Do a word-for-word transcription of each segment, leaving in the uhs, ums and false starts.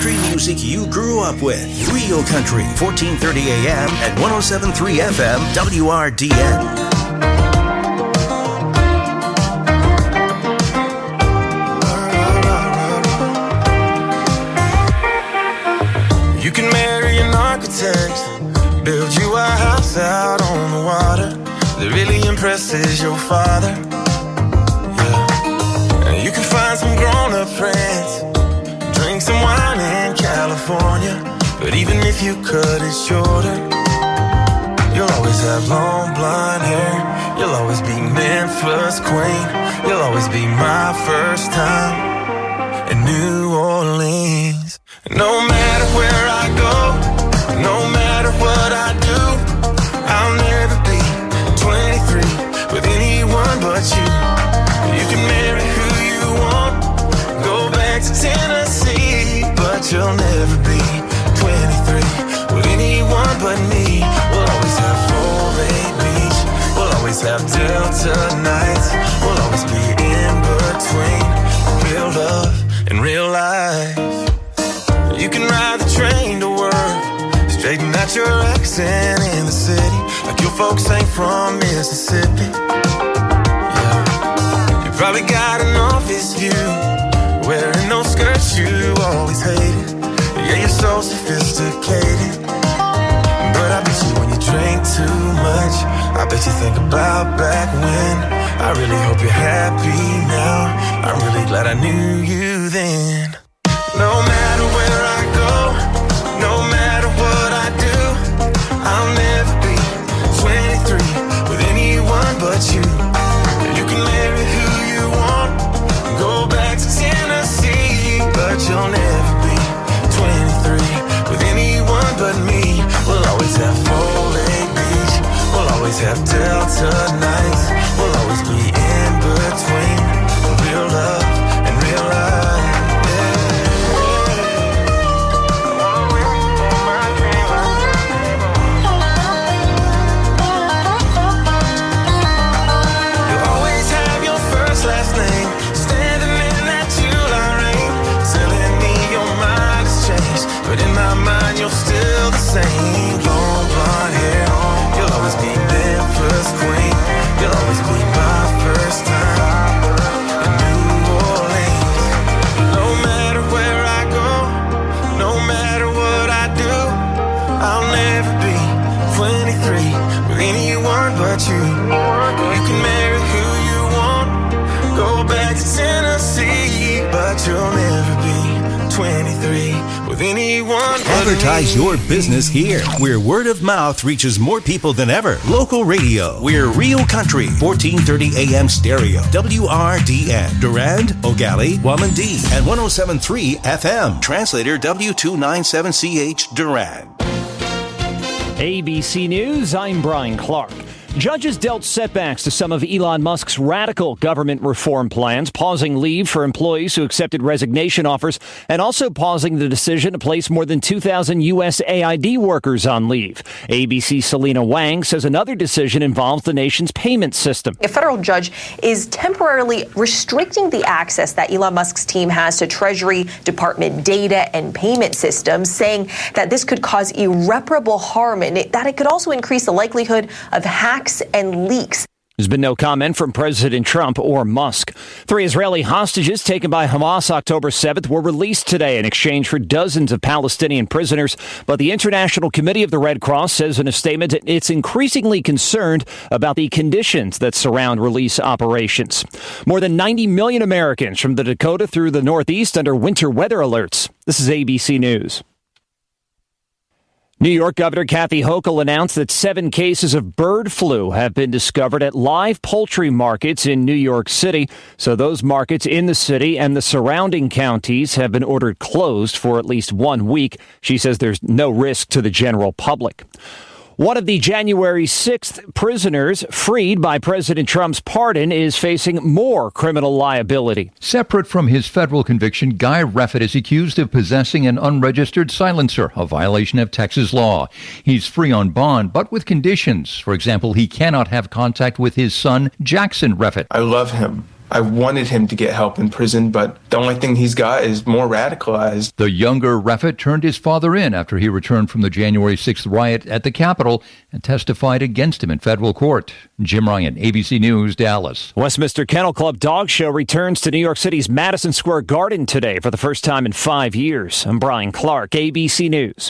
country music you grew up with. Real Country, fourteen thirty A M and one oh seven point three F M, W R D N. You can marry an architect, build you a house out on the water that really impresses your father. Yeah. And you can find some grown-up friends, drink some wine in California, but even if you cut it shorter, you'll always have long blonde hair. You'll always be Memphis queen. You'll always be my first time in New Orleans. No matter where I go, no matter what I do, I'll never be twenty-three with anyone but you. You can marry who you want, go back to Tennessee, but you'll never be twenty-three with anyone but me. We'll always have Foley Beach, we'll always have Delta nights, we'll always be in between real love and real life. You can ride the train to work, straighten out your accent in the city, like your folks ain't from Mississippi. Yeah. You probably got an office view, wearing those skirts you always hated. Yeah, you're so sophisticated, but I bet you when you drink too much, I bet you think about back when. I really hope you're happy now, I'm really glad I knew you then. No matter where I go, no matter what I do, I'll never be twenty-three with anyone but you. You can marry who you want, go back to Tennessee, but you'll never be twenty-three with anyone but me. We'll always have Foley Beach, we'll always have Delta nights, we'll always be in between real love and real life. But in my mind, you're still the same. Long blonde hair, you'll always be Memphis queen. You'll always be my first time in New Orleans. No matter where I go, no matter what I do, I'll never be twenty-three with anyone but you. You can marry who you want, go back to Tennessee, but you'll never be twenty-three with anyone. Advertise your business here, where word of mouth reaches more people than ever. Local radio. We're Real Country, fourteen thirty A M stereo, W R D N, Durand, Ogali, Wamandee, and one oh seven point three F M. Translator W two ninety-seven C H, Durand. A B C News, I'm Brian Clark. Judges dealt setbacks to some of Elon Musk's radical government reform plans, pausing leave for employees who accepted resignation offers and also pausing the decision to place more than two thousand U S A I D workers on leave. A B C's Selena Wang says another decision involves the nation's payment system. A federal judge is temporarily restricting the access that Elon Musk's team has to Treasury Department data and payment systems, saying that this could cause irreparable harm and it, that it could also increase the likelihood of hacks and leaks. There's been no comment from President Trump or Musk. Three Israeli hostages taken by Hamas October seventh were released today in exchange for dozens of Palestinian prisoners. But the International Committee of the Red Cross says in a statement it's increasingly concerned about the conditions that surround release operations. More than ninety million Americans from the Dakota through the Northeast under winter weather alerts. This is A B C News. New York Governor Kathy Hochul announced that seven cases of bird flu have been discovered at live poultry markets in New York City. So those markets in the city and the surrounding counties have been ordered closed for at least one week. She says there's no risk to the general public. One of the January sixth prisoners freed by President Trump's pardon is facing more criminal liability. Separate from his federal conviction, Guy Reffitt is accused of possessing an unregistered silencer, a violation of Texas law. He's free on bond, but with conditions. For example, he cannot have contact with his son, Jackson Reffitt. I love him. I wanted him to get help in prison, but the only thing he's got is more radicalized. The younger Reffitt turned his father in after he returned from the January sixth riot at the Capitol and testified against him in federal court. Jim Ryan, A B C News, Dallas. Westminster Kennel Club Dog Show returns to New York City's Madison Square Garden today for the first time in five years. I'm Brian Clark, A B C News.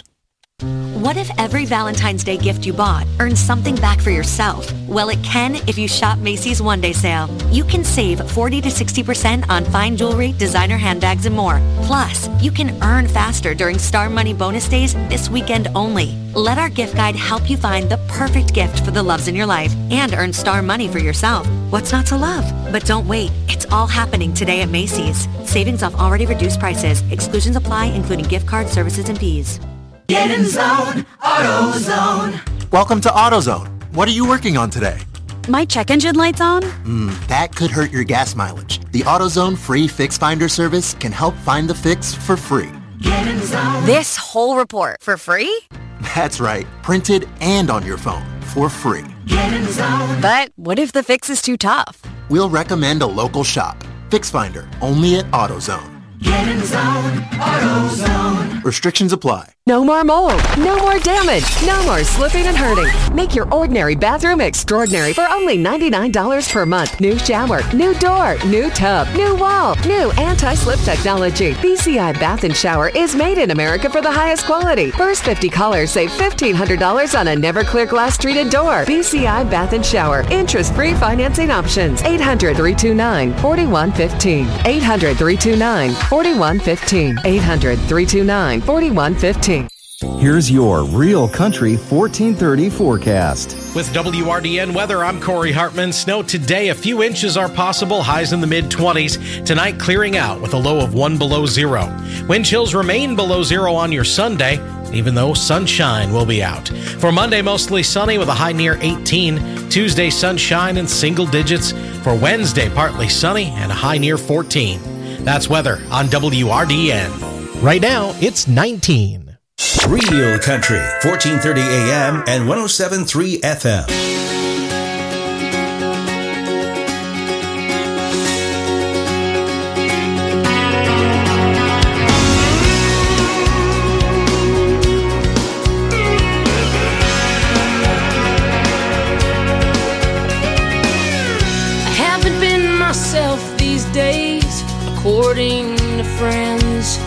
What if every Valentine's Day gift you bought earns something back for yourself? Well, it can if you shop Macy's One Day Sale. You can save forty to sixty percent on fine jewelry, designer handbags, and more. Plus, you can earn faster during Star Money bonus days this weekend only. Let our gift guide help you find the perfect gift for the loves in your life and earn Star Money for yourself. What's not to love? But don't wait. It's all happening today at Macy's. Savings off already reduced prices. Exclusions apply, including gift card services and fees. Get in zone, AutoZone. Welcome to AutoZone. What are you working on today? My check engine light's on? Hmm, that could hurt your gas mileage. The AutoZone free Fix Finder service can help find the fix for free. Get in zone. This whole report for free? That's right, printed and on your phone for free. Get in zone. But what if the fix is too tough? We'll recommend a local shop. Fix Finder, only at AutoZone. Get in zone, AutoZone. Restrictions apply. No more mold, no more damage, no more slipping and hurting. Make your ordinary bathroom extraordinary for only ninety-nine dollars per month. New shower, new door, new tub, new wall, new anti-slip technology. B C I Bath and Shower is made in America for the highest quality. First fifty callers save fifteen hundred dollars on a never clear glass treated door. B C I Bath and Shower. Interest-free financing options. eight hundred, three two nine, four one one five. eight hundred, three two nine, four one one five. eight hundred, three two nine, four one one five. Here's your Real Country fourteen thirty forecast. With W R D N weather, I'm Corey Hartman. Snow today, a few inches are possible, highs in the mid-twenties. Tonight, clearing out with a low of one below zero. Wind chills remain below zero on your Sunday, even though sunshine will be out. For Monday, mostly sunny with a high near eighteen. Tuesday, sunshine in single digits. For Wednesday, partly sunny and a high near fourteen. That's weather on W R D N. Right now, it's nineteen. Real Country, fourteen thirty A M and one oh seven point three F M. I haven't been myself these days, according to friends.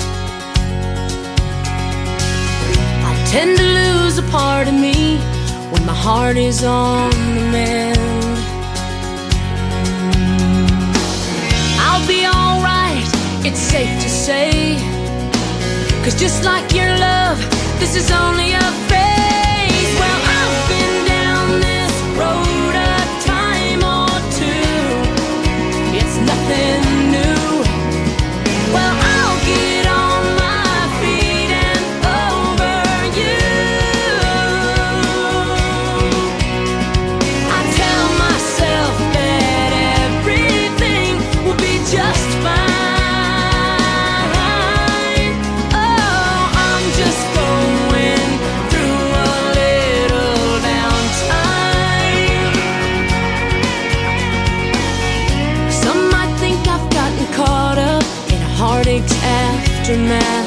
Tend to lose a part of me when my heart is on the mend. I'll be alright, it's safe to say, 'cause just like your love, this is only a phase. Well, I've been down this road a time or two. It's nothing new. Well, I'll get on my feet and over you. I tell myself that everything will be just fine. Oh, I'm just going through a little downtime. Some might think I've gotten caught up in a heartache's aftermath,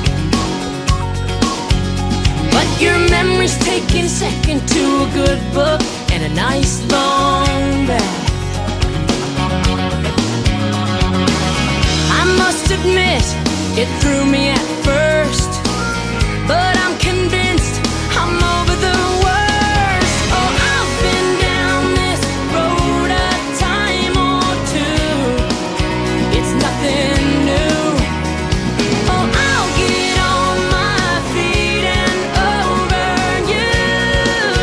but your memory's taking second to a good book and a nice long bath. I must admit, it threw me at first, but I'm convinced I'm over the worst. Oh, I've been down this road a time or two. It's nothing new. Oh, I'll get on my feet and over you.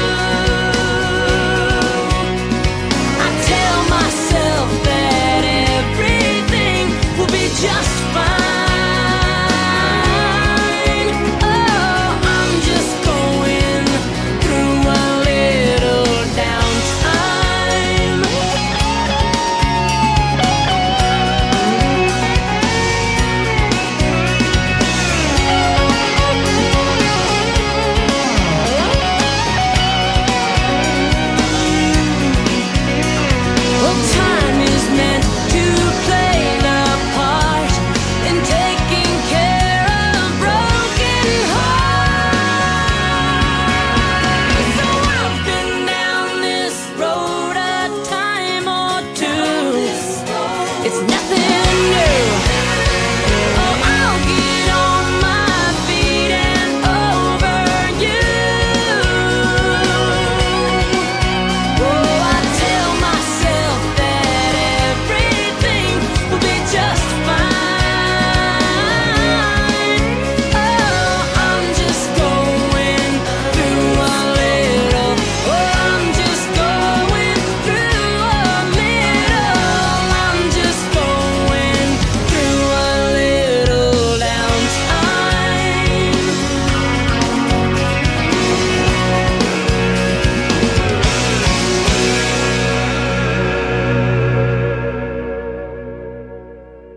I tell myself that everything will be just fine.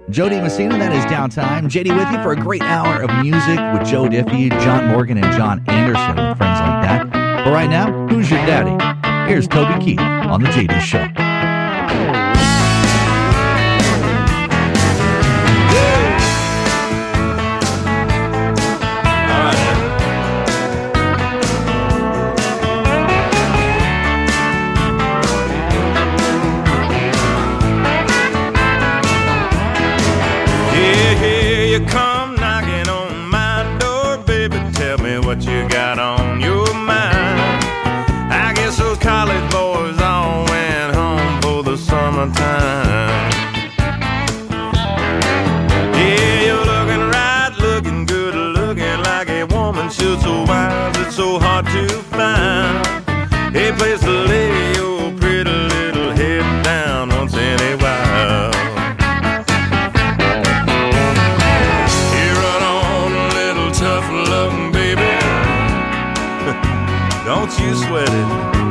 Joe DiMessina, that is Downtime. J D with you for a great hour of music with Joe Diffie, John Morgan, and John Anderson and friends like that. But right now, who's your daddy? Here's Toby Keith on the J D Show. What you got on your mind? I guess those college boys all went home for the summertime. Yeah, you're looking right, looking good, looking like a woman should. So wise, it's so hard to find a place to lay your pretty little head down once in a while. You run on a little tough loving, baby. Don't you sweat it.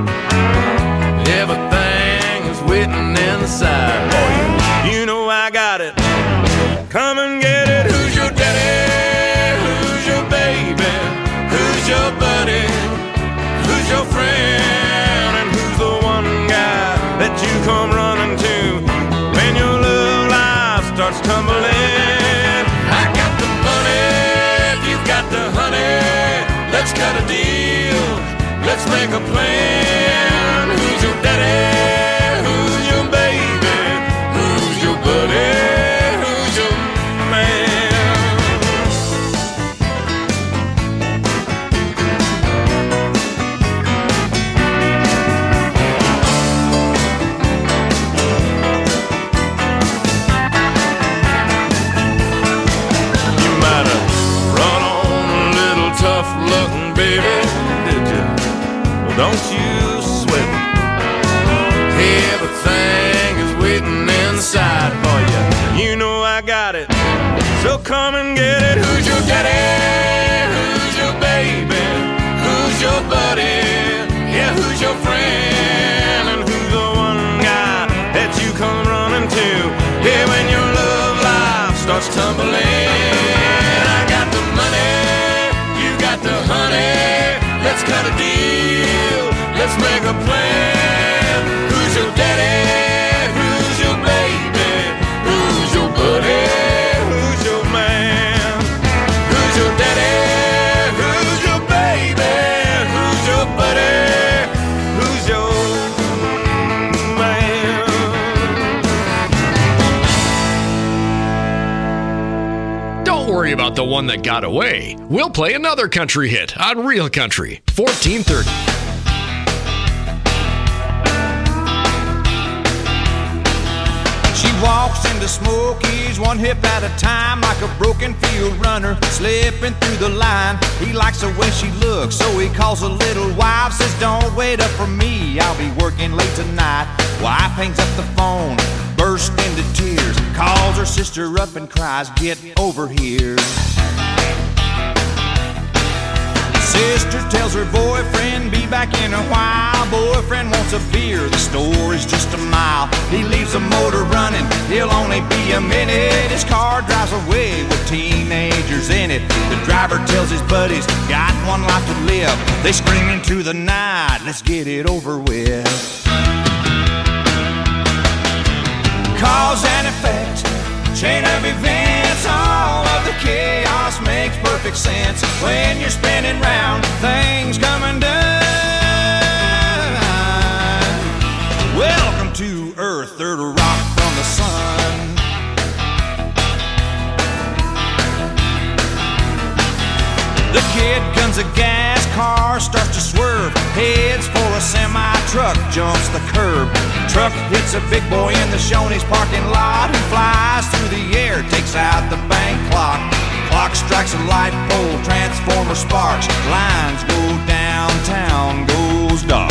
Everything is waiting inside for you. You know I got it. Come and get it. Who's your daddy? Who's your baby? Who's your buddy? Who's your friend? And who's the one guy that you come running to when your love life starts tumbling? I got the money, if you've got the honey, let's cut a deal. Let's make a plan. Who's your daddy? Who's your baby? Who's your buddy? Who's your man? You might have run on a little tough looking, baby. Don't you sweat it. Everything is waiting inside for you. You know I got it. So come and get it. Who's your daddy? Who's your baby? Who's your buddy? Yeah, who's your friend? And who's the one guy that you come running to? Yeah, when your love life starts tumbling. I got the money, you got the honey. Let's cut a deal. Let's make a plan. Who's your daddy? Who's your baby? Who's your buddy? Who's your man? Who's your daddy? Who's your baby? Who's your buddy? Who's your man? Don't worry about the one that got away. We'll play another country hit on Real Country, fourteen thirty. She walks into Smokies one hip at a time, like a broken field runner slipping through the line. He likes the way she looks, so he calls a little wife, says don't wait up for me, I'll be working late tonight. Wife hangs up the phone, bursts into tears, calls her sister up and cries, get over here. Sister tells her boyfriend, be back in a while. Boyfriend wants a beer, the store is just a mile. He leaves the motor running, he'll only be a minute. His car drives away with teenagers in it. The driver tells his buddies, got one life to live. They scream into the night, let's get it over with. Cause and effect, chain of events, all of the chaos makes perfect sense when you're spinning round, things come undone. Welcome to Earth, third rock from the sun. The kid guns a gas, car starts to swerve, heads for a semi-truck, jumps the curb. Truck hits a big boy in the Shoney's parking lot, who flies through the air, takes out the bank clock. Clock strikes a light pole, transformer sparks, lines go downtown, goes dark.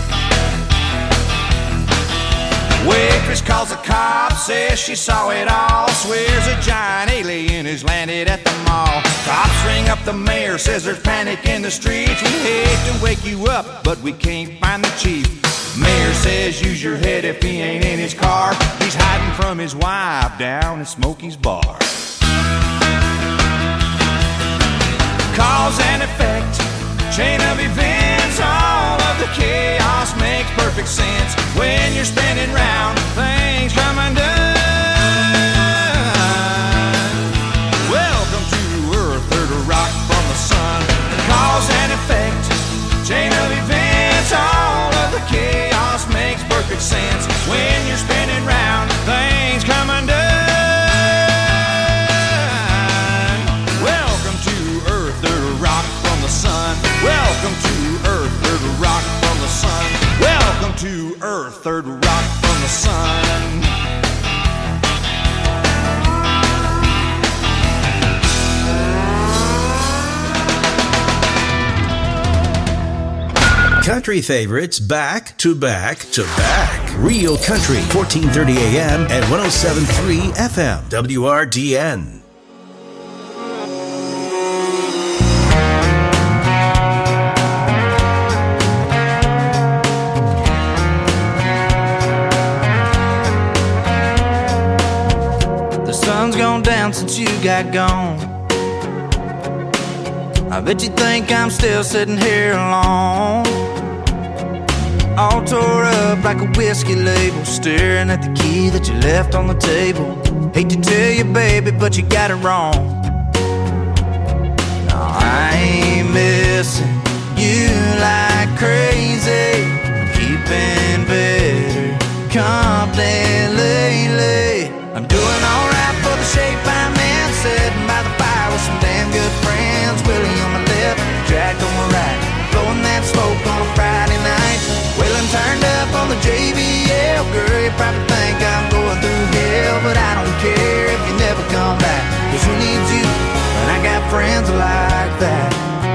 Waitress calls the cops, says she saw it all, swears a giant alien has landed at the mall. Cops ring up the mayor, says there's panic in the streets. We hate to wake you up, but we can't find the chief. Mayor says use your head if he ain't in his car. He's hiding from his wife down in Smokey's bar. Cause and effect, chain of events, all of the chaos makes perfect sense when you're spinning round, things come undone. Welcome to Earth, or to rock from the sun. Cause and effect, chain of events, all of the chaos makes perfect sense when you're spinning round, things come undone. Welcome to Earth, or to rock from the sun. Welcome to Earth, or to rock from the sun. Welcome to Earth, third rock from the sun. Country favorites back to back to back. Real Country, fourteen thirty A M and one oh seven point three F M, W R D N. The sun's gone down since you got gone. I bet you think I'm still sitting here alone, all tore up like a whiskey label, staring at the key that you left on the table. Hate to tell you, baby, but you got it wrong. No, I ain't missing you like crazy, keeping better company lately. I'm doing alright for the shape I'm in, sitting by the fire with some damn good friends. Willie on my left, Jack on my right, blowing that smoke on a Friday night. Waylon turned up on the J B L. Girl, you probably think I'm going through hell, but I don't care if you never come back, cause who needs you when I got friends like that?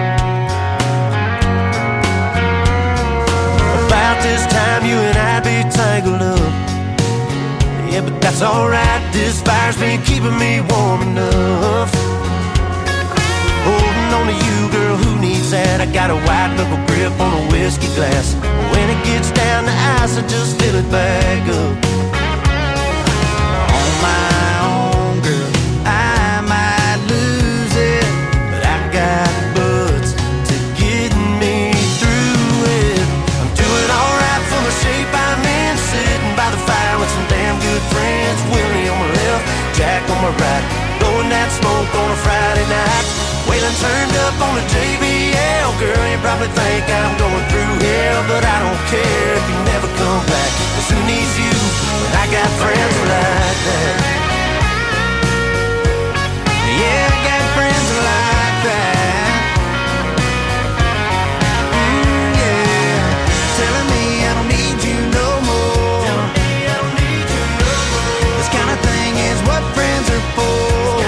About this time you and I'd be tangled up. Yeah, but that's alright, this fire's been keeping me warm enough. Holding on to you, girl, who needs that? I got a white knuckle grip on a whiskey glass. When it gets down to ice, I just fill it back up. On my own, girl, I might lose it, but I got butts to get me through it. I'm doing alright for the shape I'm in, sitting by the fire with some damn good friends. Willie on my left, Jack on my right, blowing that smoke on a Friday night. Waylon turned up on the J B L. Girl, you probably think I'm going through hell, but I don't care if you never come back, cause who needs you when I got friends like that? Yeah, I got friends like that. Mm, yeah, telling me I don't need you no more. Telling me I don't need you no more. This kind of thing is what friends are for.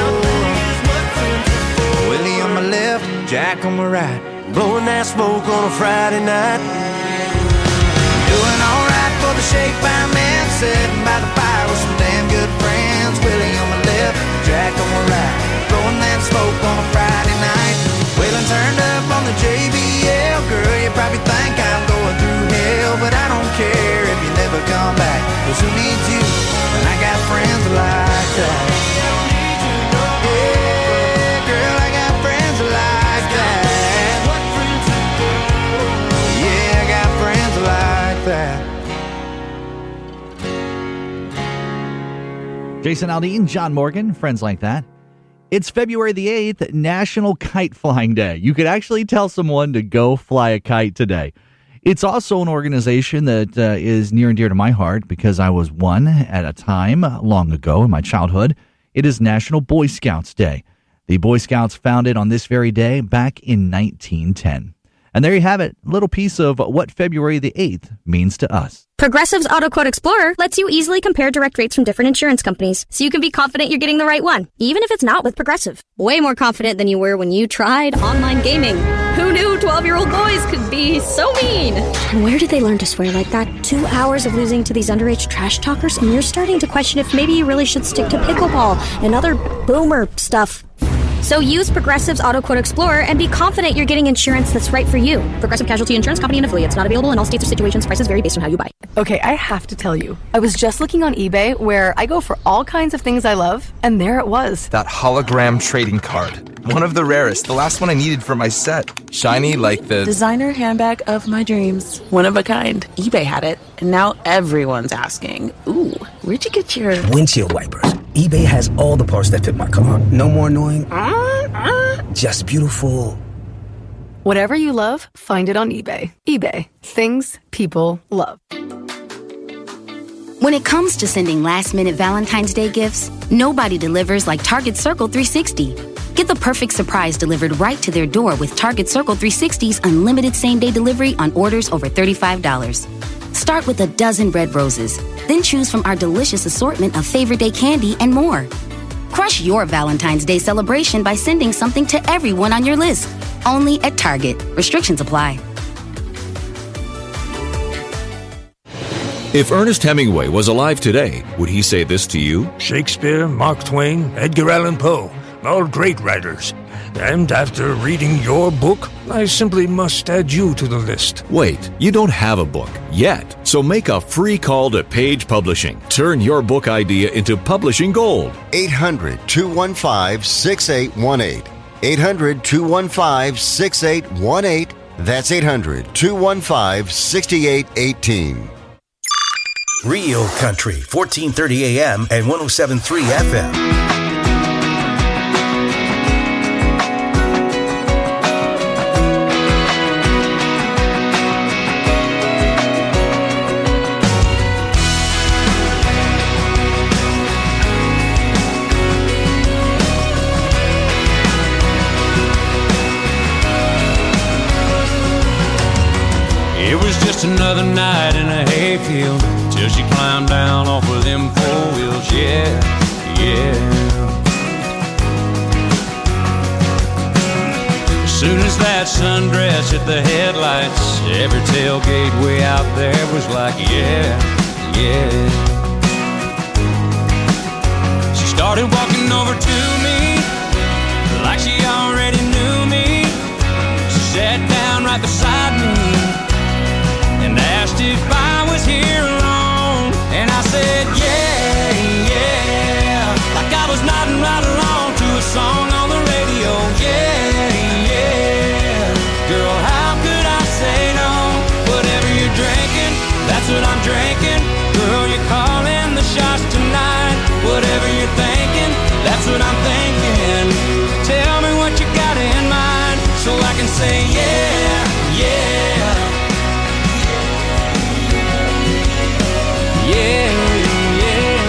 Willie on my left, Jack on my right, blowing that smoke on a Friday night. Doing alright for the shape I'm in, sitting by the fire with some damn good friends. Willie on my left, Jack on my right, blowing that smoke on a Friday night. Waylon turned up on the J B L. Girl, you probably think I'm going through hell, but I don't care if you never come back, cause who needs you when I got friends like that? Jason Aldean, John Morgan, friends like that. It's February the eighth, National Kite Flying Day. You could actually tell someone to go fly a kite today. It's also an organization that uh, is near and dear to my heart because I was one at a time long ago in my childhood. It is National Boy Scouts Day. The Boy Scouts founded on this very day back in nineteen ten. And there you have it, a little piece of what February the eighth means to us. Progressive's Auto Quote Explorer lets you easily compare direct rates from different insurance companies, so you can be confident you're getting the right one, even if it's not with Progressive. Way more confident than you were when you tried online gaming. Who knew twelve-year-old boys could be so mean? And where did they learn to swear like that? Two hours of losing to these underage trash talkers, and you're starting to question if maybe you really should stick to pickleball and other boomer stuff. So use Progressive's Auto Quote Explorer and be confident you're getting insurance that's right for you. Progressive Casualty Insurance Company and affiliates. Not available in all states or situations. Prices vary based on how you buy. Okay, I have to tell you. I was just looking on eBay where I go for all kinds of things I love, and there it was. That hologram trading card. One of the rarest. The last one I needed for my set. Shiny like the... designer handbag of my dreams. One of a kind. eBay had it, and now everyone's asking, ooh, where'd you get your... windshield wipers. eBay has all the parts that fit my car. No more annoying... just beautiful. Whatever you love, find it on eBay. eBay. Things people love. When it comes to sending last-minute Valentine's Day gifts, nobody delivers like Target Circle three sixty. Get the perfect surprise delivered right to their door with Target Circle three sixty's unlimited same-day delivery on orders over thirty-five dollars. Start with a dozen red roses, then choose from our delicious assortment of favorite day candy and more. Crush your Valentine's Day celebration by sending something to everyone on your list. Only at Target. Restrictions apply. If Ernest Hemingway was alive today, would he say this to you? Shakespeare, Mark Twain, Edgar Allan Poe, all great writers. And after reading your book, I simply must add you to the list. Wait, you don't have a book yet, so make a free call to Page Publishing. Turn your book idea into publishing gold. eight hundred, two one five, six eight one eight. eight hundred, two one five, six eight one eight. That's eight hundred, two one five, six eight one eight. Real Country, fourteen thirty A M and one oh seven point three F M. It was just another night in a hayfield till she climbed down off of them four wheels, yeah, yeah. As soon as that sundress hit the headlights, every tailgate way out there was like, yeah, yeah. She started walking over to me like she already knew me. She sat down right beside me and asked if I was here alone. And I said, yeah, yeah, like I was nodding right along to a song on the radio, yeah, yeah. Girl, how could I say no? Whatever you're drinking, that's what I'm drinking. Girl, you're calling the shots tonight. Whatever you're thinking, that's what I'm thinking. Tell me what you got in mind so I can say, yeah, yeah. Yeah, yeah.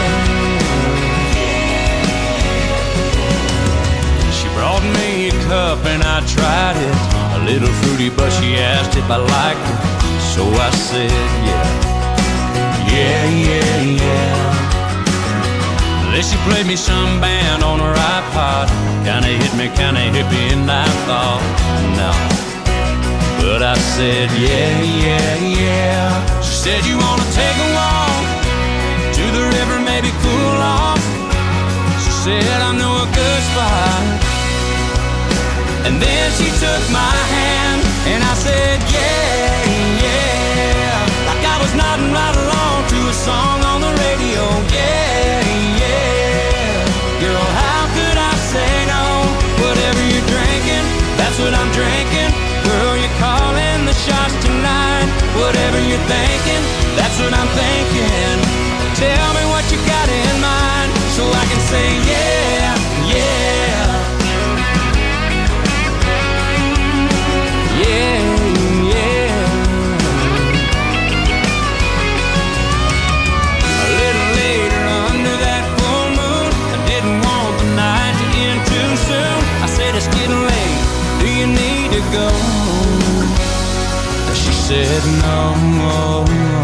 She brought me a cup and I tried it. A little fruity, but she asked if I liked it. So I said, yeah, yeah, yeah, yeah. Then she played me some band on her iPod. Kinda hit me, kinda hit me, and I thought, no. But I said, yeah, yeah, yeah. She said, you wanna take a walk to the river, maybe cool off? She said, I know a good spot. And then she took my hand and I said, yeah, yeah. Like I was nodding right along to a song on the radio, yeah, yeah. Girl, how could I say no? Whatever you're drinking, that's what I'm drinking. Girl, you're calling the shots tonight. Whatever you're thinking, that's what I'm thinking. Tell me what you got in mind so I can say, yeah, yeah. Yeah, yeah. A little later under that full moon, I didn't want the night to end too soon. I said, it's getting late, do you need to go? She said, no, no, no.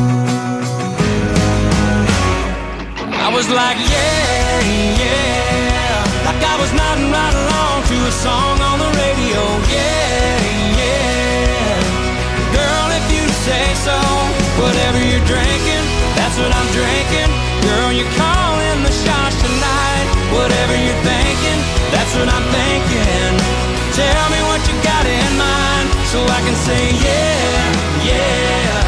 I was like, yeah, yeah. Like I was nodding right along to a song on the radio, yeah, yeah. Girl, if you say so, whatever you're drinking, that's what I'm drinking. Girl, you're calling the shots tonight. Whatever you're thinking, That's what I'm thinking. Tell me what you got in mind, so I can say yeah, yeah.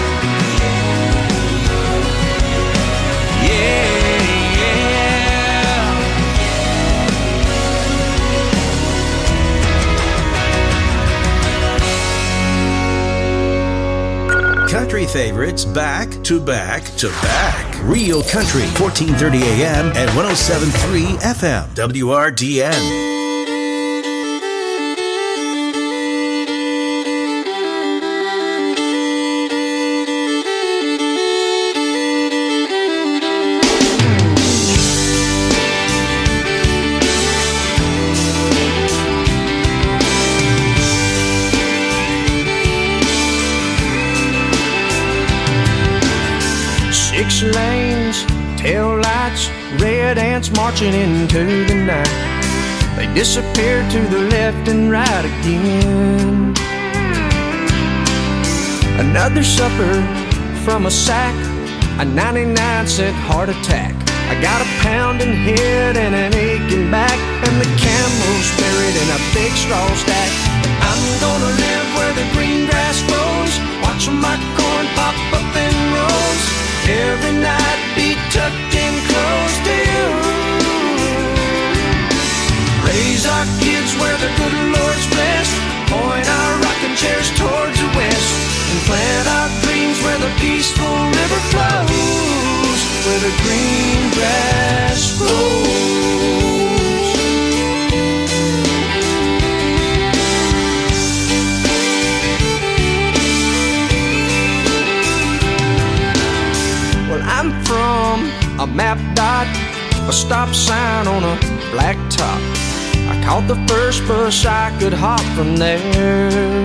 Country favorites back to back to back. Real Country, fourteen thirty A M and one oh seven point three F M. W R D N. Six lanes, tail lights, red ants marching into the night. They disappear to the left and right again. Another supper from a sack, a ninety-nine cent heart attack. I got a pounding head and an aching back, and the camel's buried in a big straw stack. I'm gonna live where the green grass grows, watch my corn pop up in rows. Every night be tucked in close to you. Raise our kids where the good Lord's blessed, point our rocking chairs towards the west, and plant our dreams where the peaceful river flows, where the green grass grows. I'm from a map dot, a stop sign on a black top. I caught the first bus I could hop from there.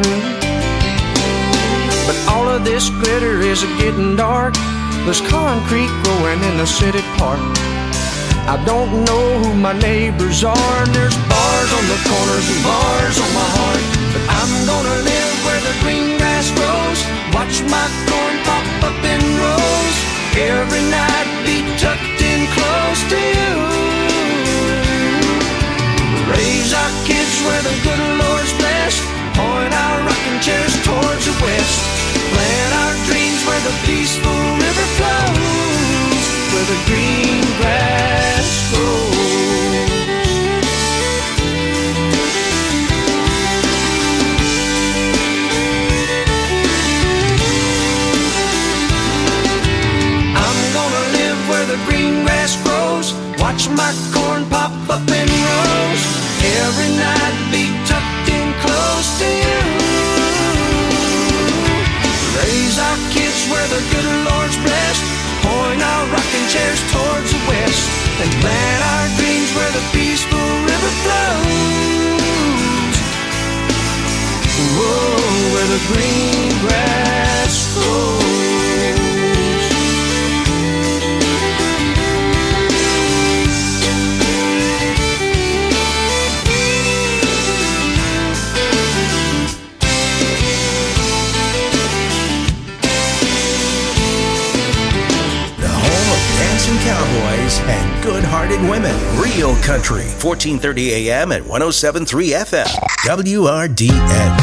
But all of this glitter is getting dark. There's concrete growing in the city park. I don't know who my neighbors are, and there's bars on the corners and bars on my heart. But I'm gonna live where the green grass grows, watch my corn pop up in rows. Every night be tucked in close to you. Raise our kids where the good Lord's blessed, point our rocking chairs towards the west, plant our dreams where the peaceful river flows, where the green grass grows. The green grass grows, watch my corn pop up in rows. Every night be tucked in close to you. Raise our kids where the good Lord's blessed, point our rocking chairs towards the west, and plant our dreams where the peaceful river flows. Whoa, where the green grass grows. Cowboys and good-hearted women. Real Country, fourteen thirty A M and one oh seven point three F M. W R D N.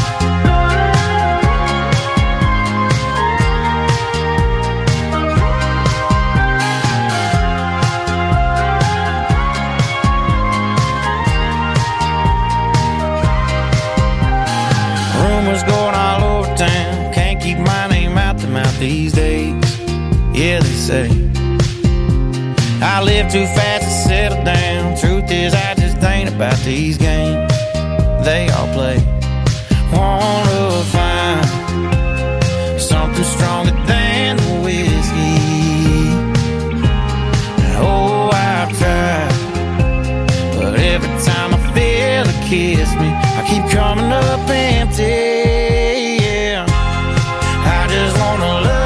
Rumors going all over town, can't keep my name out the mouth these days. Yeah, they say I live too fast to settle down. Truth is, I just ain't about these games they all play. Wanna find something stronger than the whiskey. Oh, I've tried, but every time I feel it kiss me, I keep coming up empty. Yeah, I just wanna love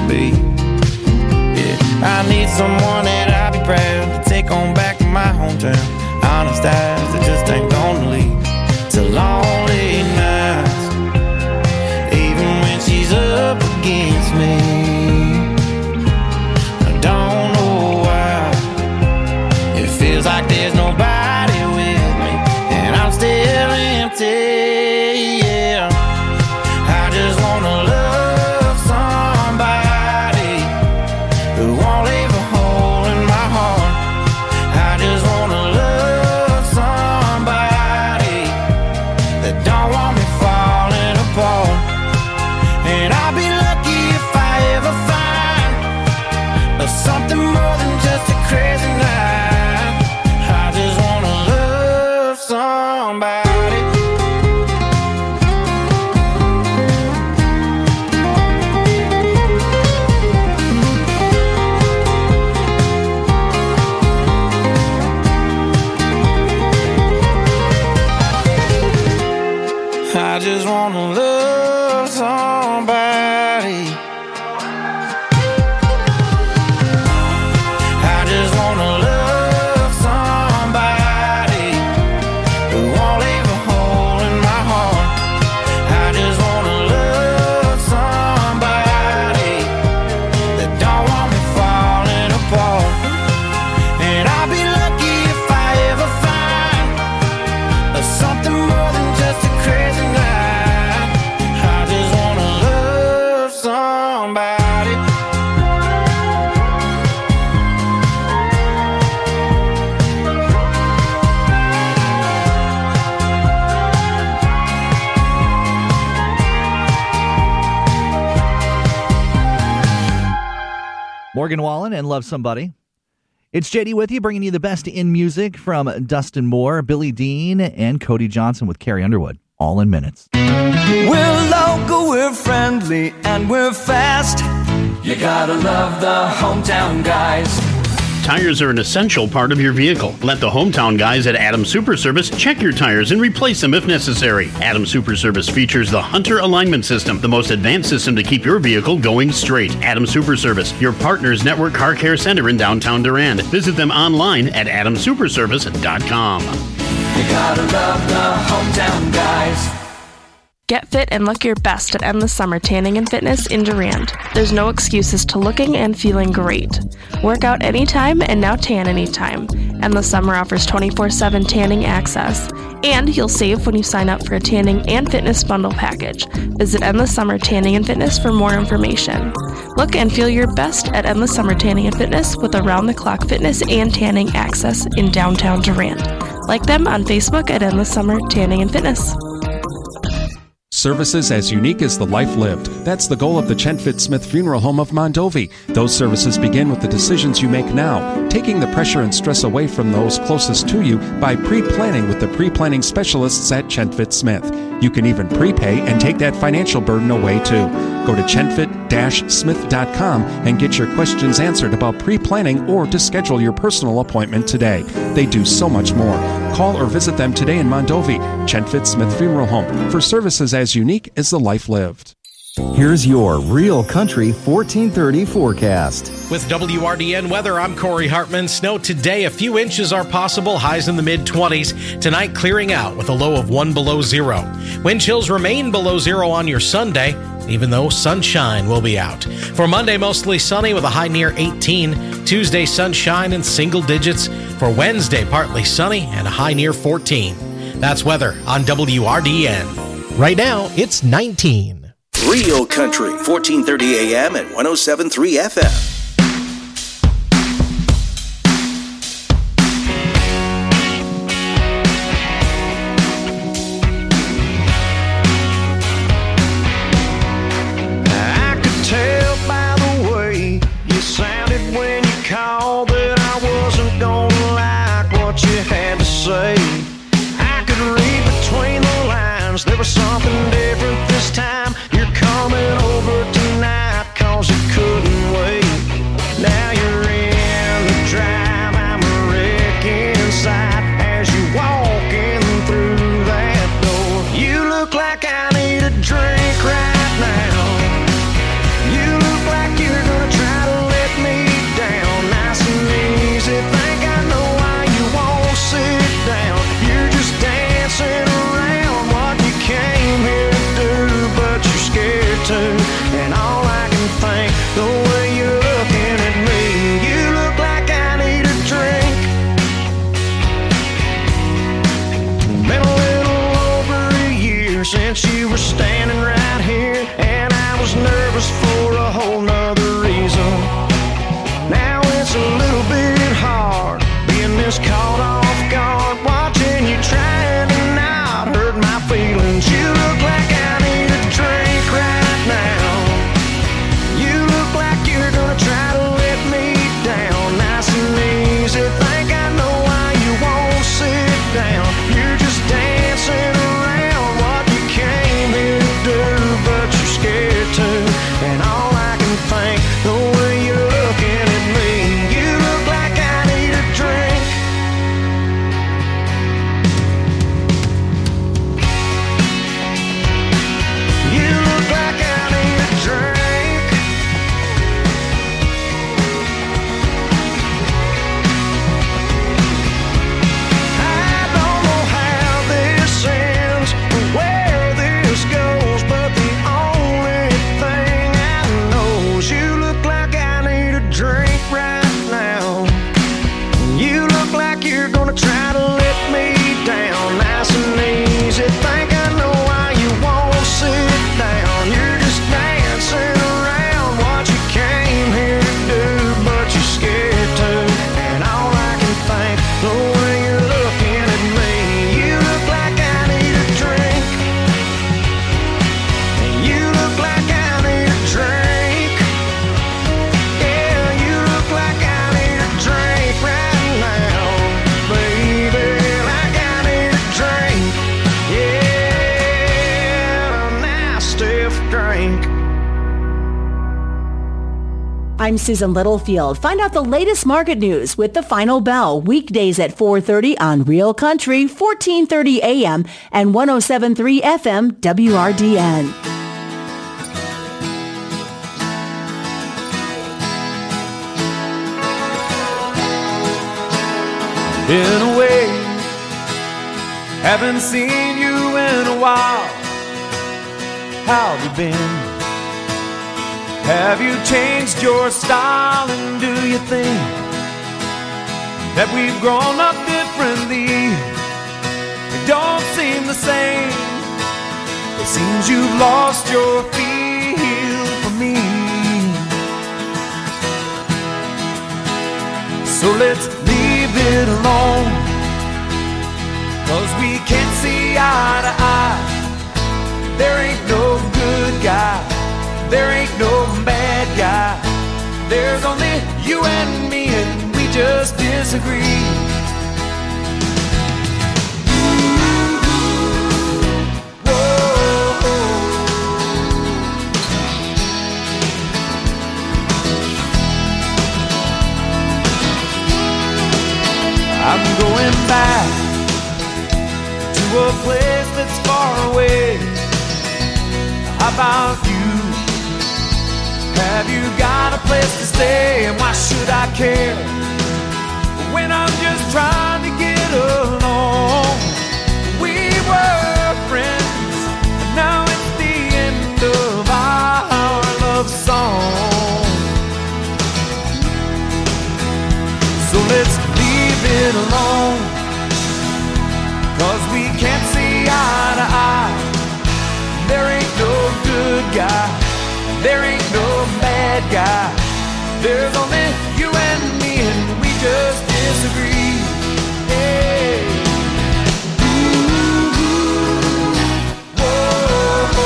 be. Yeah, I need someone that I'll be proud to take on back to my hometown. Honest eyes that just ain't gonna leave to lonely nights, even when she's up against me. I don't know why it feels like there's nobody with me, and I'm still empty. Yeah, I just wanna love somebody who won't leave a hole in my heart. I just wanna love somebody that don't want me falling apart. And I'll be lucky if I ever find something more than just a crazy night. I just wanna love somebody. I just wanna love somebody. I just wanna love somebody who won't leave a hole in my heart. I just wanna love somebody that don't want me falling apart. And I'll be lucky if I ever find something more than just a crazy night. I just wanna love somebody. Morgan Wallen and Love Somebody. It's J D with you, bringing you the best in music from Dustin Moore, Billy Dean, and Cody Johnson with Carrie Underwood, all in minutes. We're local, we're friendly, and we're fast. You gotta love the hometown guys. Tires are an essential part of your vehicle. Let the hometown guys at Adams Super Service check your tires and replace them if necessary. Adams Super Service features the Hunter Alignment System, the most advanced system to keep your vehicle going straight. Adams Super Service, your partner's network car care center in downtown Durand. Visit them online at adams super service dot com. You gotta love the hometown guys. Get fit and look your best at Endless Summer Tanning and Fitness in Durand. There's no excuses to looking and feeling great. Work out anytime and now tan anytime. Endless Summer offers twenty-four seven tanning access. And you'll save when you sign up for a tanning and fitness bundle package. Visit Endless Summer Tanning and Fitness for more information. Look and feel your best at Endless Summer Tanning and Fitness with around-the-clock fitness and tanning access in downtown Durand. Like them on Facebook at Endless Summer Tanning and Fitness. Services as unique as the life lived. That's the goal of the Chenfit Smith Funeral Home of Mondovi. Those services begin with the decisions you make now, taking the pressure and stress away from those closest to you by pre-planning with the pre-planning specialists at Chenfit Smith. You can even prepay and take that financial burden away too. Go to chenfit dash smith dot com and get your questions answered about pre-planning or to schedule your personal appointment today. They do so much more. Call or visit them today in Mondovi, Chenfit Smith Funeral Home, for services as unique as the life lived. Here's your Real Country fourteen thirty forecast. With W R D N weather, I'm Corey Hartman. Snow today, a few inches are possible, highs in the mid-twenties. Tonight, clearing out with a low of one below zero. Wind chills remain below zero on your Sunday, even though sunshine will be out. For Monday, mostly sunny with a high near eighteen. Tuesday, sunshine in single digits. For Wednesday, partly sunny and a high near fourteen. That's weather on W R D N. Right now, it's nineteen. Real Country, fourteen thirty A M and one oh seven point three F M. I could tell by the way you sounded when you called that I wasn't gonna like what you had to say. I could read between the lines, there was something different this time. You're coming over tonight cause you couldn't wait. Now you're in the drive, I'm a wreck inside as you walking through that door. You look like I need a drink right now. You look like you're I'm Susan Littlefield. Find out the latest market news with The Final Bell, weekdays at four thirty on Real Country, fourteen thirty A M and one oh seven point three F M W R D N. Been away, haven't seen you in a while. How have you been? Have you changed your style? And do you think that we've grown up differently? It don't seem the same. It seems you've lost your feel for me. So let's leave it alone, 'cause we can't see eye to eye. There ain't no good guy, there ain't no bad guy. There's only you and me, and we just disagree. Whoa. I'm going back to a place that's far away. How about you? Have you got a place to stay? And why should I care when I'm just trying to get along? We were friends, and now it's the end of our love song. So let's leave it alone, 'cause we can't see eye to eye. There ain't no good guy, there ain't no bad guy. There's only you and me, and we just disagree. Hey. Ooh, whoa.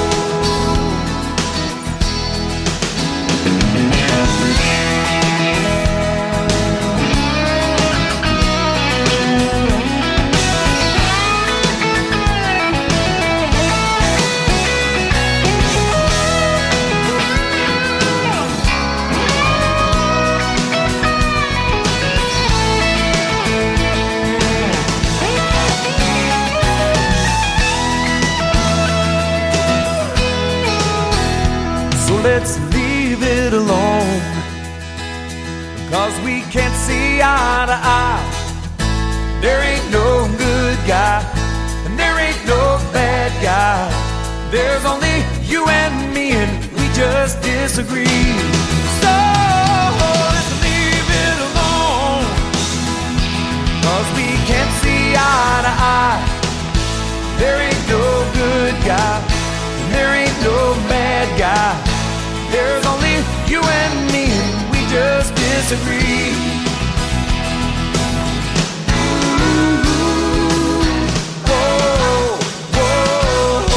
Let's leave it alone, 'cause we can't see eye to eye. There ain't no good guy, and there ain't no bad guy. There's only you and me, and we just disagree. So let's leave it alone, 'cause we can't see eye to eye. There ain't no good guy, and there ain't no bad guy. There's only you and me, and we just disagree. Whoa, whoa.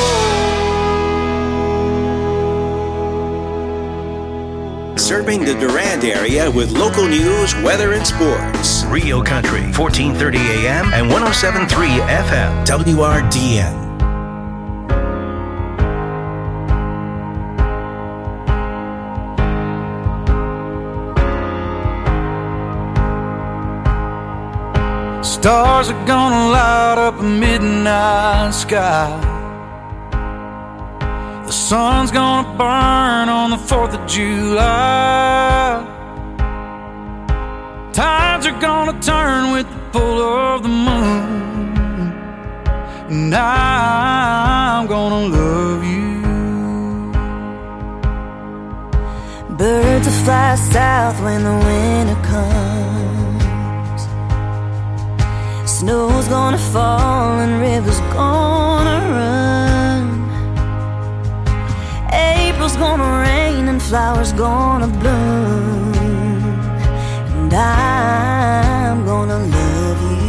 Serving the Durand area with local news, weather, and sports. Rio Country, fourteen thirty A M and one oh seven point three F M, W R D N. Stars are gonna light up a midnight sky. The sun's gonna burn on the fourth of July. Tides are gonna turn with the pull of the moon, and I'm gonna love you. Birds will fly south when the winter comes. Snow's gonna fall and rivers gonna run. April's gonna rain and flowers gonna bloom, and I'm gonna love you.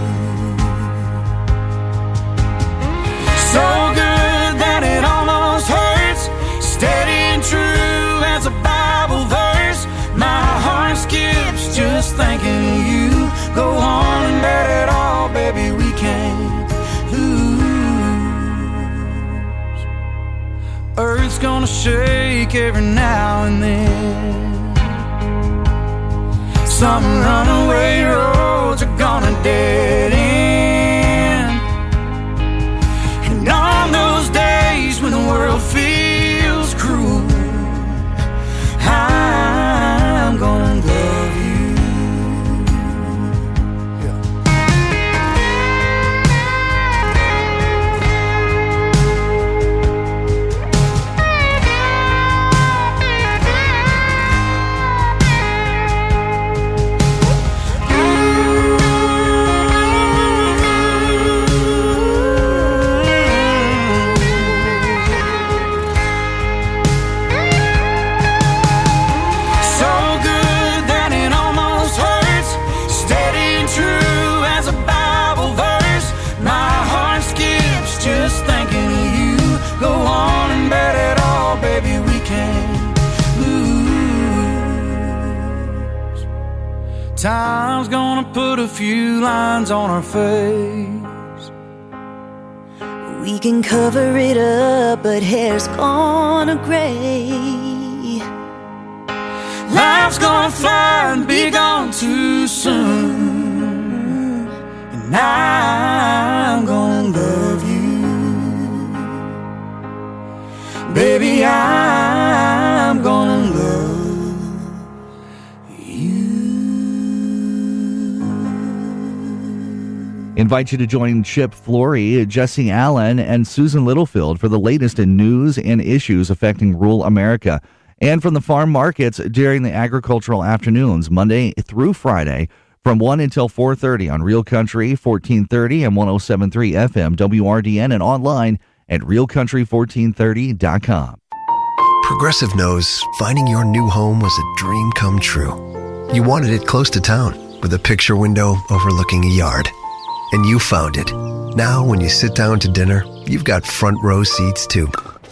So good that it almost hurts, steady and true as a Bible verse. My heart skips just thinking of you. Go on and bet it all, baby, we can't lose. Earth's gonna shake every now and then. Some runaway roads are gonna dead end. And on those days when the world feels cruel, I'm gonna love you. Time's gonna put a few lines on our face. We can cover it up, but hair's gonna gray. Life's gonna fly and be gone too soon. And I'm gonna love you. Baby, I'm gonna love you. Invite you to join Chip Flory, Jesse Allen, and Susan Littlefield for the latest in news and issues affecting rural America. And from the farm markets during the agricultural afternoons, Monday through Friday, from one until four thirty on Real Country fourteen thirty and one oh seven point three F M W R D N, and online at real country fourteen thirty dot com. Progressive knows finding your new home was a dream come true. You wanted it close to town, with a picture window overlooking a yard. And you found it. Now, when you sit down to dinner, you've got front row seats too.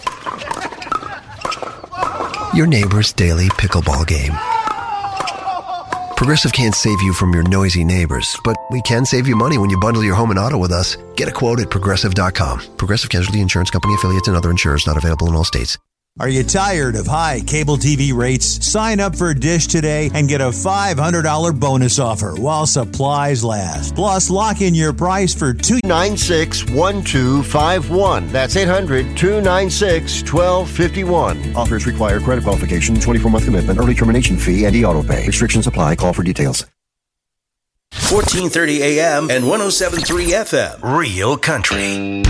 Your neighbor's daily pickleball game. Progressive can't save you from your noisy neighbors, but we can save you money when you bundle your home and auto with us. Get a quote at progressive dot com. Progressive Casualty Insurance Company affiliates and other insurers not available in all states. Are you tired of high cable T V rates? Sign up for Dish today and get a five hundred dollars bonus offer while supplies last. Plus, lock in your price for two nine six, one two five one. That's eight hundred, two nine six, one two five one. Offers require credit qualification, twenty-four month commitment, early termination fee, and e-auto pay. Restrictions apply. Call for details. fourteen thirty A M and one oh seven point three F M. Real Country.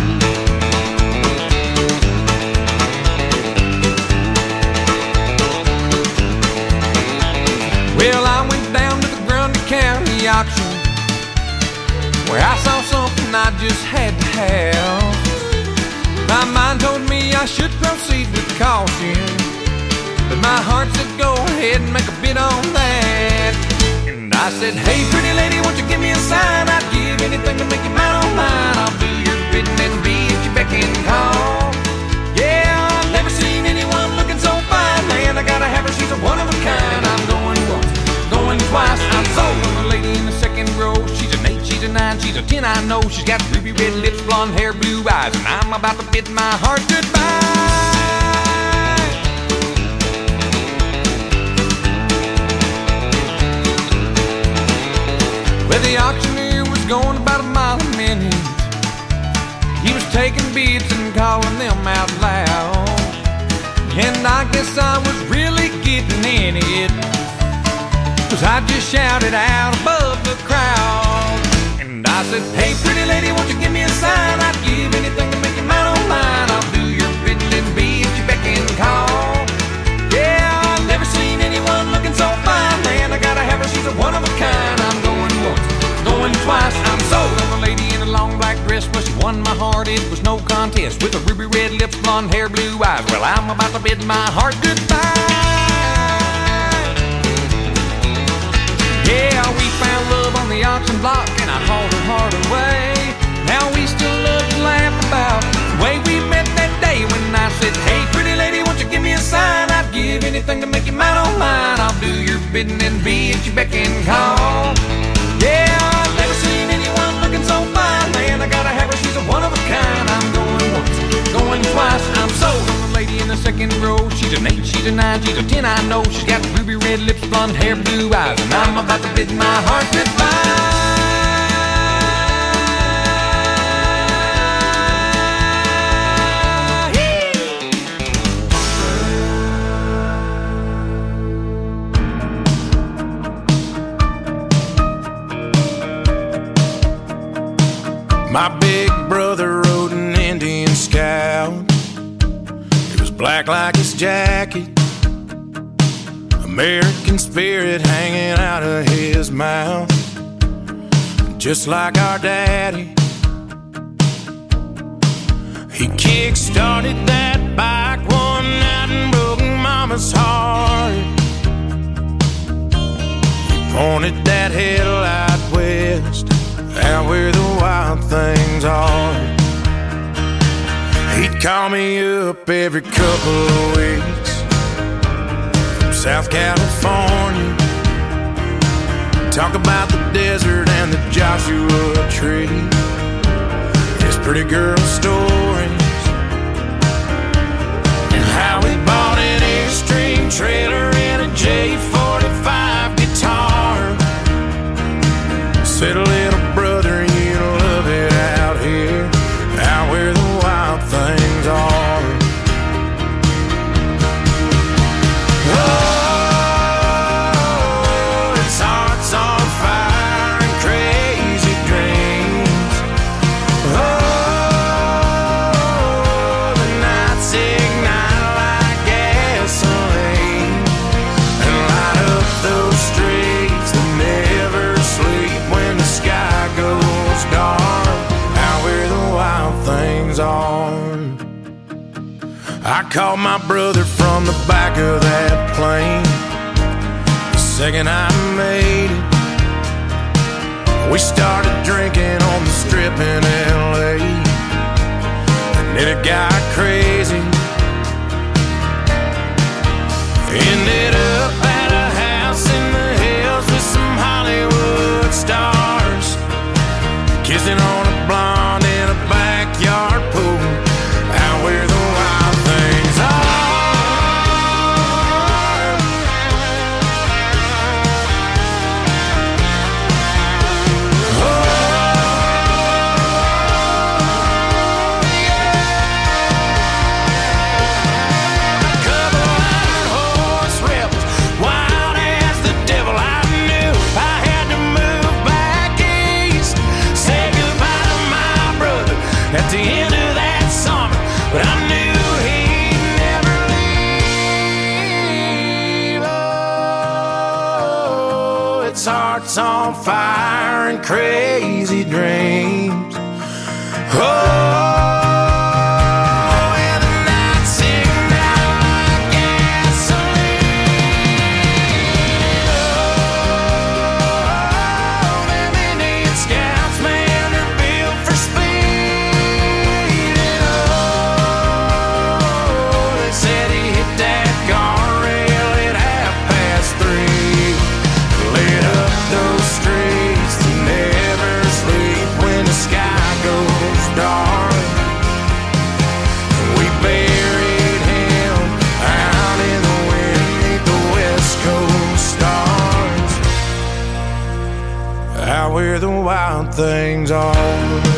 Well, I went down to the Grundy County auction, where I saw something I just had to have. My mind told me I should proceed with caution, but my heart said go ahead and make a bid on that. And I said, hey pretty lady, won't you give me a sign? I'd give anything to make you mine on mine. I'll do your bidding and be at your beck and call. Yeah, I've never seen anyone looking so fine, man. I gotta have her, she's a one of a kind. I'm going once, going twice. I'm sold on the lady in the second row. She's an eight, she's a nine, she's a ten, I know. She's got ruby red lips, blonde hair, blue eyes, and I'm about to bid my heart goodbye. Well, the auctioneer was going about a mile a minute. He was taking bids and calling them out loud, and I guess I was really getting in it, 'cause I just shouted out above the crowd. And I said, hey pretty lady, won't you give me a sign? I'd give anything to make you mine on mine. I'll do your bidding and be at your beck and call. Yeah, I've never seen anyone looking so fine, man. I gotta have her, she's a one of a kind. I'm going once, going twice. I'm sold on the lady in a long black dress. Well, she won my heart, it was no contest. With her ruby red lips, blonde hair, blue eyes. Well, I'm about to bid my heart goodbye. Yeah, we found love on the auction block, and I hauled her heart away. Now we still love to laugh about the way we met that day when I said, hey pretty lady, won't you give me a sign? I'd give anything to make you mine on mine. I'll do your bidding and be at your beck and call. Yeah, I've never seen anyone looking so fine, man. I gotta have her, she's a one of a kind. I'm going once, going twice. I'm sold on the lady in the second and roll. She's an eight, she's a nine, she's a ten, I know. She's got ruby red lips, blonde hair, blue eyes, and I'm about to bid my heart goodbye. My big brother rode an Indian Scout. It was black like his jacket, American spirit hanging out of his mouth, just like our daddy. He kick-started that bike one night and broke Mama's heart. He pointed that headlight west, out where the wild things are. He'd call me up every couple of weeks from South California, talk about the desert and the Joshua Tree, his pretty girl stories, and how he bought an Airstream trailer and a J forty-five guitar. Said, little brother, you love it out here, out where the wild things are. Oh, his heart's on fire and crazy dreams. Oh, the nights ignite like gasoline and light up those streets that never sleep when the sky goes dark, out where the wild things are. I called my brother from the back of that plane the second I made it. We started drinking on the strip in L A, and then it got crazy. Ended up at a house in the hills with some Hollywood stars, kissing on a blonde in a backyard pool, out where the wild things are. Oh, yeah. Couple iron horse rebels, wild as the devil. I knew I had to move back east, say goodbye to my brother at the end of that summer, but I knew he'd never leave. Oh, its heart's on fire and crazy dreams. Oh, and the nights ignite like gasoline. Oh, them Indian Scouts, man, they're built for speed. And oh, they said he hit that guardrail at half past three, lit up those streets that never sleep when the sky goes dark. We buried him out in the wind beneath the West Coast stars, out where the wild things are.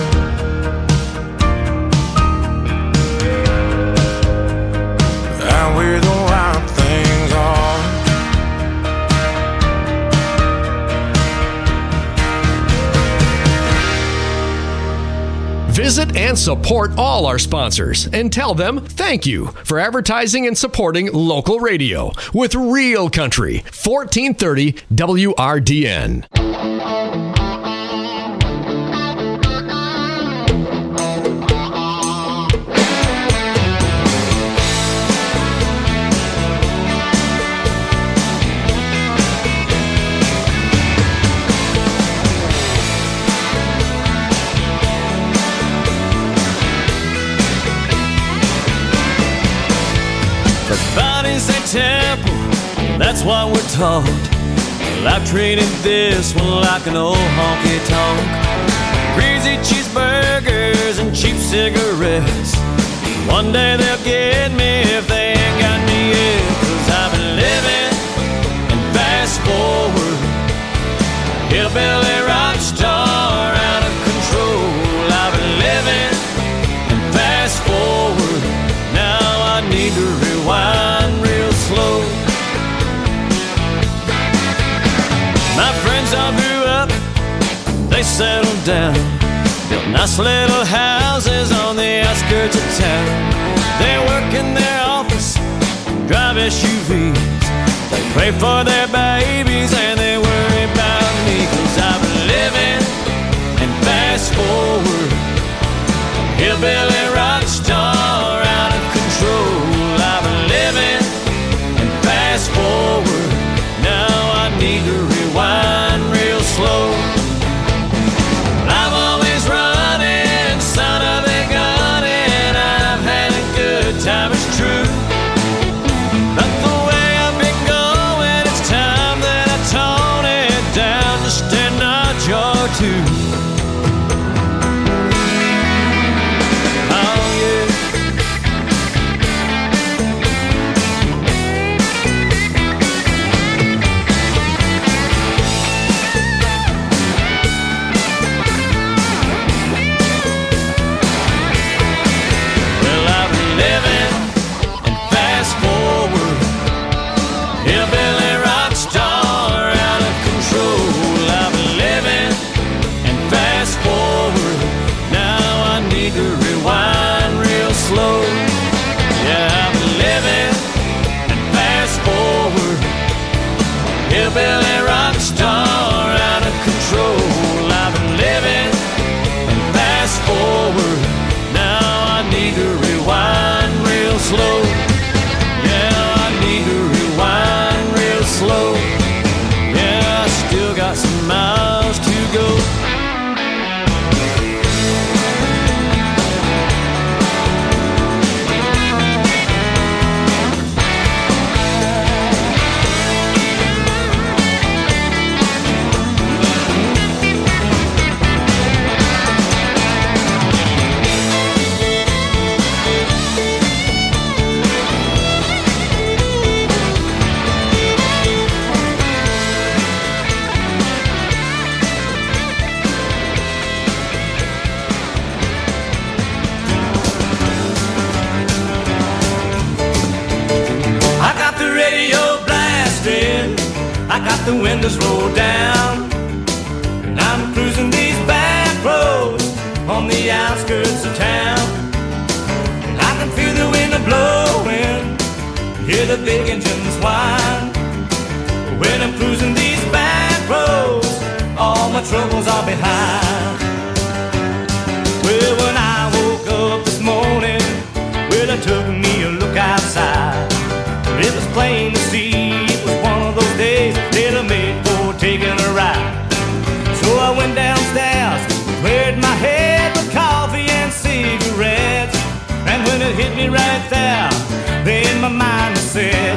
Out where the wild things are. Visit and support all our sponsors and tell them thank you for advertising and supporting local radio with Real Country, fourteen thirty W R D N. Body's a temple, that's what we're taught. Well, I've traded this one like an old honky-tonk. Greasy cheeseburgers and cheap cigarettes, One day they'll get me if they ain't got me yet. Cause I've been living and fast forward, hillbilly rock star out of control. I've been living and fast forward, now I need to rewind real slow. My friends all grew up, they settled down, built nice little houses on the outskirts of town. They work in their office, drive S U Vs, they pray for their babies and they worry about me. Cause I've been living and fast forward, hillbilly rock star out of control. I've been living and fast forward, now I need to rewind real slow. I'm always running, son of a gun, and I've had a good time, it's true. But the way I've been going, it's time that I tone it down just a notch or two. Hillbilly rock star out of control. I've been living and fast forward, now I need to rewind real slow. Yeah, I need to rewind real slow. Yeah, I still got some miles to go. I got the windows rolled down, and I'm cruising these back roads on the outskirts of town. And I can feel the wind blowing, hear the big engines whine. When I'm cruising these back roads, all my troubles are behind. Well, when I woke up this morning, well, I took me a look outside. It was plain to see it was one of those days tailor-made for taking a ride. So I went downstairs, cleared my head with coffee and cigarettes. And when it hit me right there, then my mind was set.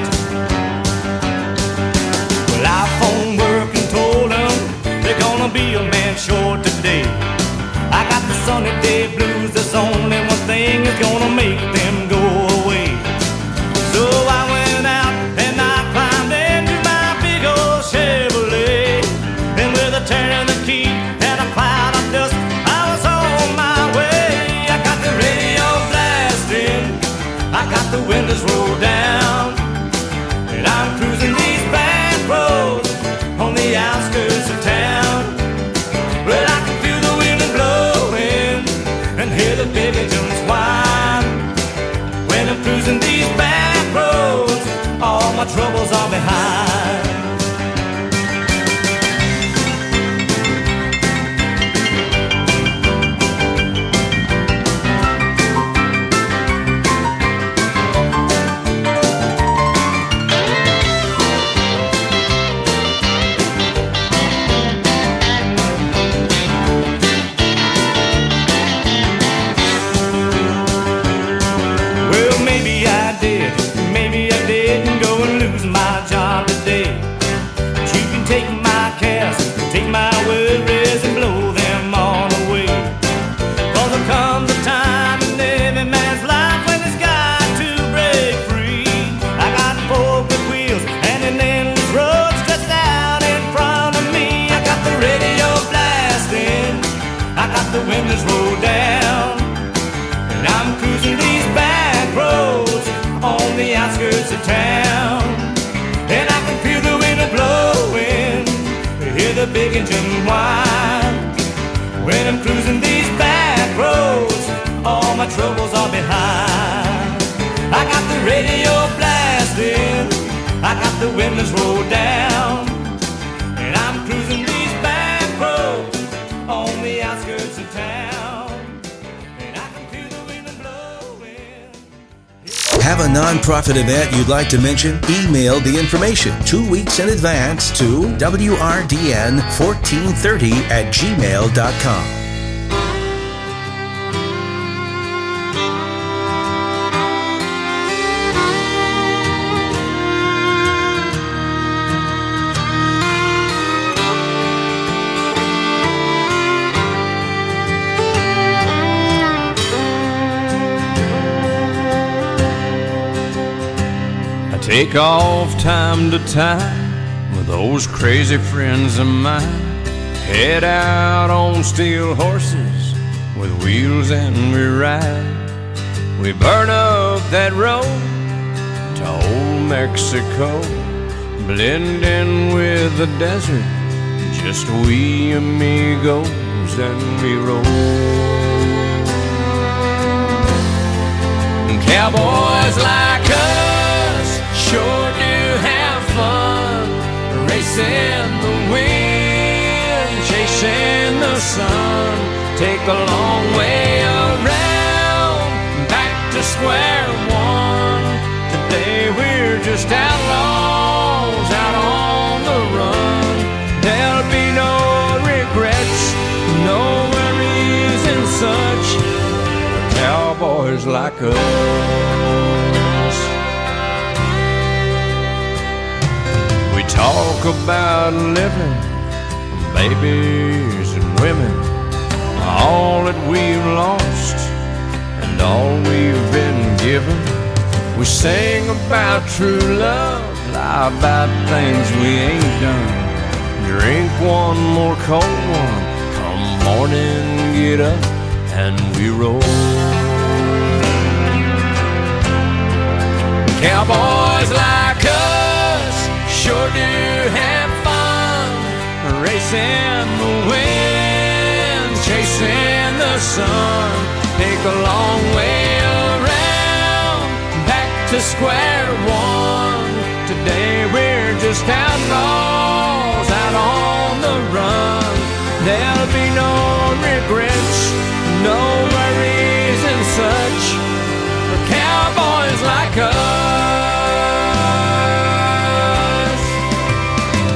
Well, I phoned work and told them they're gonna be a man short today. I got the sunny day blues, there's only one thing that's gonna make them go away. So I went out and I climbed into my big old Chevrolet, and with a turn of the key and a cloud of dust, I was on my way. I got the radio blasting, I got the windows rolled down, and I'm cruising these back roads on the outskirts of town. Well, I can feel the wind blowing and hear the big engines whine. When I'm cruising these back roads, all my troubles are behind. Well, maybe I did, maybe I didn't go and lose my job today. But you can take my cares, take my worries and blow them all away. 'Cause there comes a time in every man's life when hear the big engine whine. When I'm cruising these back roads, all my troubles are behind. I got the radio blasting, I got the windows rolled down, and I'm cruising these back roads on the outskirts of town, and I can feel the wind blowing. Have a nonprofit event you'd like to mention? Email the information two weeks in advance to W R D N fourteen thirty at gmail dot com. Take off time to time with those crazy friends of mine. Head out on steel horses with wheels and we ride. We burn up that road to old Mexico, blend in with the desert, just we amigos and we roll. Cowboys like us sure do have fun, racing the wind, chasing the sun. Take a long way around, back to square one. Today we're just outlaws out on the run. There'll be no regrets, no worries and such for cowboys like us. Talk about living, babies and women, all that we've lost and all we've been given. We sing about true love, lie about things we ain't done. Drink one more cold one, come morning, get up and we roll. Cowboys like us sure do have fun, racing the wind, chasing the sun. Take a long way around, back to square one. Today we're just outlaws out on the run. There'll be no regrets, no